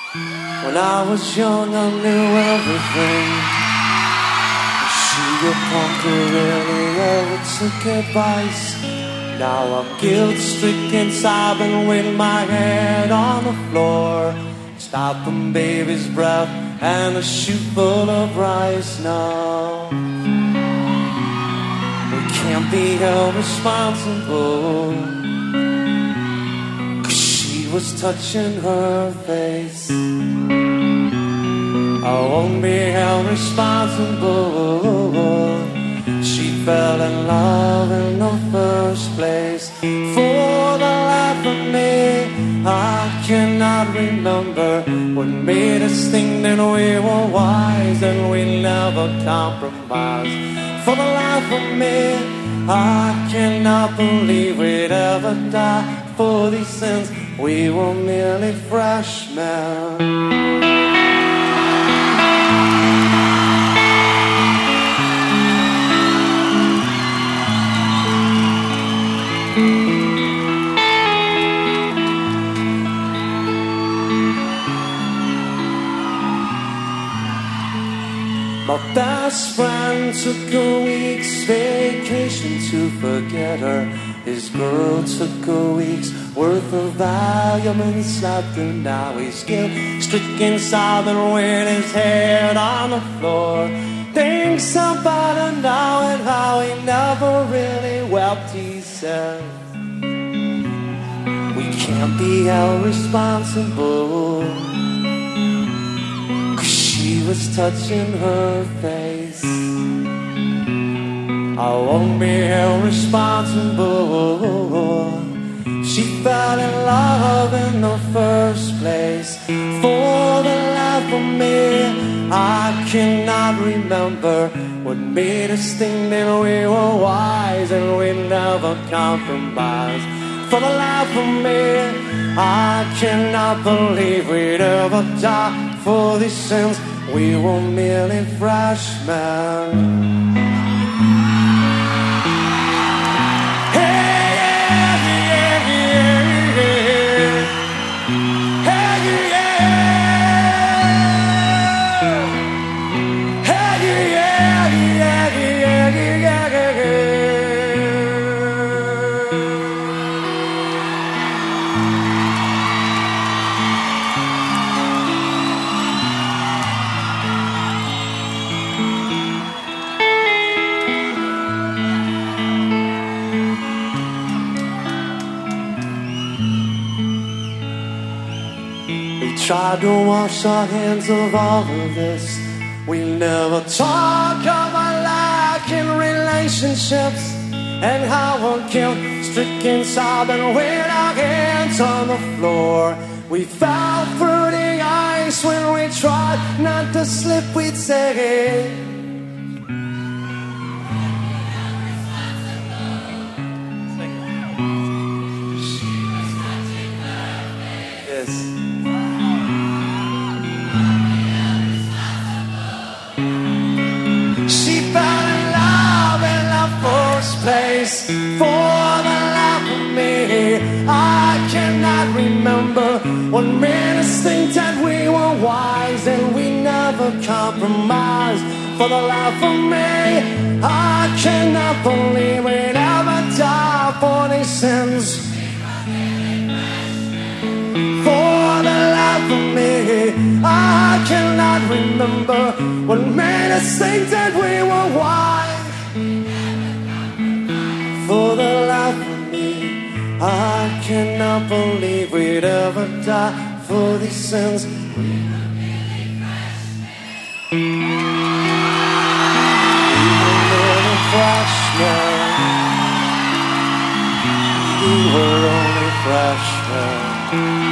When I was young, I knew everything. She a punk who really ever took advice. Now I'm guilt-stricken, sobbing with my head on the floor, stopping baby's breath and a shoe full of rice. No, we can't be held responsible, 'cause she was touching her face. I won't be held responsible. She fell in love in the first place. For the life of me, I cannot remember what made us think that we were wise and we never compromised. For the life of me, I cannot believe we'd ever die for these sins. We were merely freshmen. My best friend took a week's vacation to forget her. His girl took a week's worth of Valium and slept, and now he's guilt-stricken, sobbing with his head on the floor. Thinks about it now and how he never really wept, he said. We can't be held responsible, she was touching her face. I won't be held responsible. She fell in love in the first place. For the life of me, I cannot remember what made us think that we were wise and we never compromised. For the life of me, I cannot believe we'd ever die for these sins. We were merely freshmen. Tried to wash our hands of all of this. We never talk about lack in relationships and how we're guilt-stricken, sobbing with our hands on the floor. We fell through the ice when we tried not to slip, we'd say. Yes. Place. For the life of me, I cannot remember what made us think that we were wise and we never compromised. For the life of me, I cannot believe we'd ever die for these sins. For the life of me, I cannot remember what made us think that we were wise. For the life of me, I cannot believe we'd ever die for these sins. We were merely freshmen. We were only freshmen.